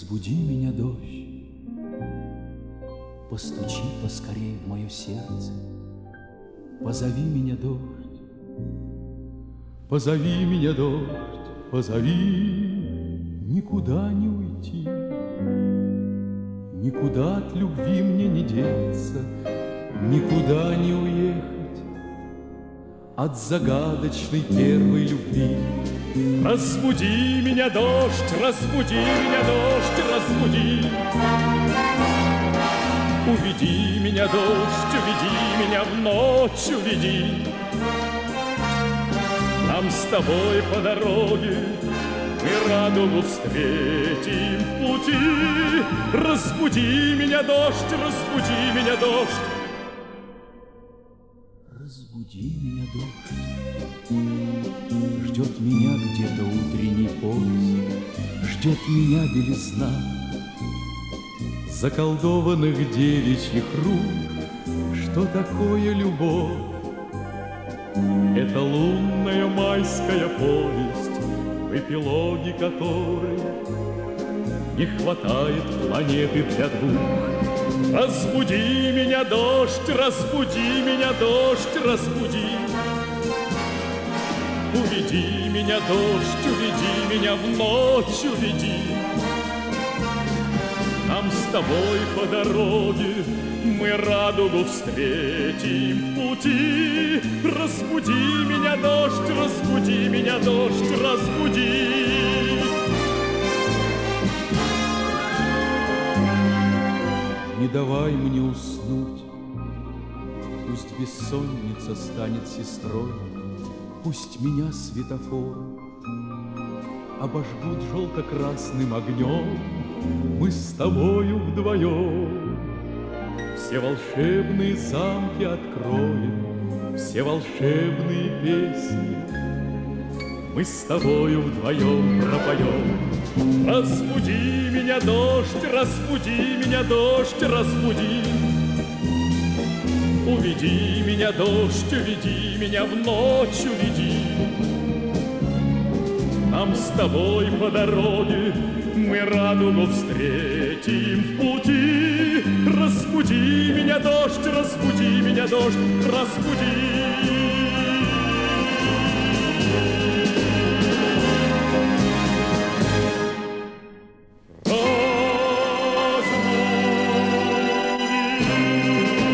Разбуди меня, дождь, постучи поскорей в мое сердце, позови меня, дождь, позови меня, дождь, позови, никуда не уйти, никуда от любви мне не деться, никуда не уехать от загадочной первой любви. Разбуди меня, дождь, разбуди меня, дождь, разбуди. Уведи меня, дождь, уведи меня в ночь, уведи. Нам с тобой по дороге мы радугу встретим в пути. Разбуди меня, дождь, разбуди меня, дождь. Разбуди меня, дождь. Ждет меня где-то утренний поезд, ждет меня белизна заколдованных девичьих рук. Что такое любовь? Это лунная майская повесть, в эпилоге которой не хватает планеты для двух. Разбуди меня, дождь, разбуди меня, дождь, разбуди. Уведи меня, дождь, уведи меня в ночь, уведи. Нам с тобой по дороге мы радугу встретим в пути. Разбуди меня, дождь, разбуди меня, дождь, разбуди. Не давай мне уснуть, пусть бессонница станет сестрой. Пусть меня светофор обожгут желто-красным огнем. Мы с тобою вдвоем все волшебные замки откроем, все волшебные песни мы с тобою вдвоем пропоем. Разбуди меня, дождь, разбуди меня, дождь, разбуди. Уведи меня, дождь, уведи меня в ночь, уведи. Нам с тобой по дороге мы радугу встретим в пути. Разбуди меня, дождь, разбуди меня, дождь, разбуди. Разбуди.